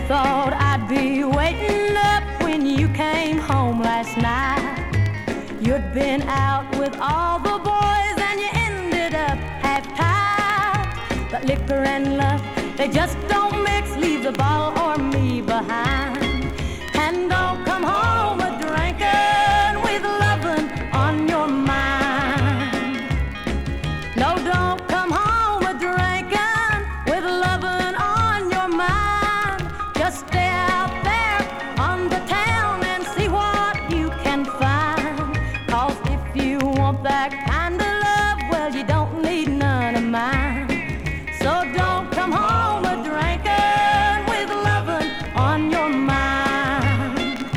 thought I'd be waiting up when you came home last night. You'd been out with all the boys and you ended up half-tied. But liquor and love, they just don't mix. Leave the bottle or me behind. And don't come home a-drinking with lovin' on your mind. No, don't come home a-drinking with lovin' on your mind. Just stay out there on the town and see what you can find. 'Cause if you want that kind of love, well, you don't need none of mine. So don't come home a-drinking with lovin' on your mind.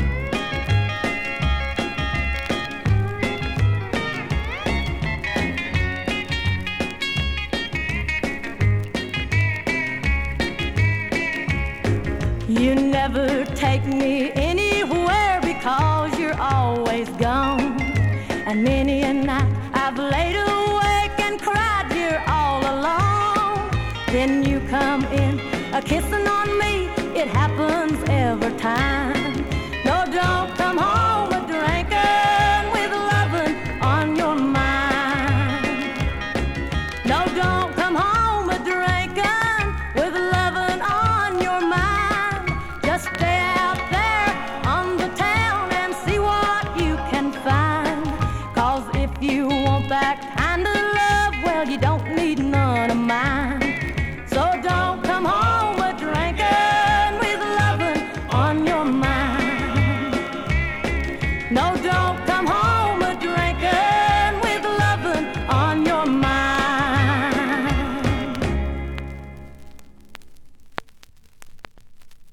You never take me anywhere because you're always gone. And many a night I've laid awake and cried here all alone. Then you come in a-kissing on me, it happens every time.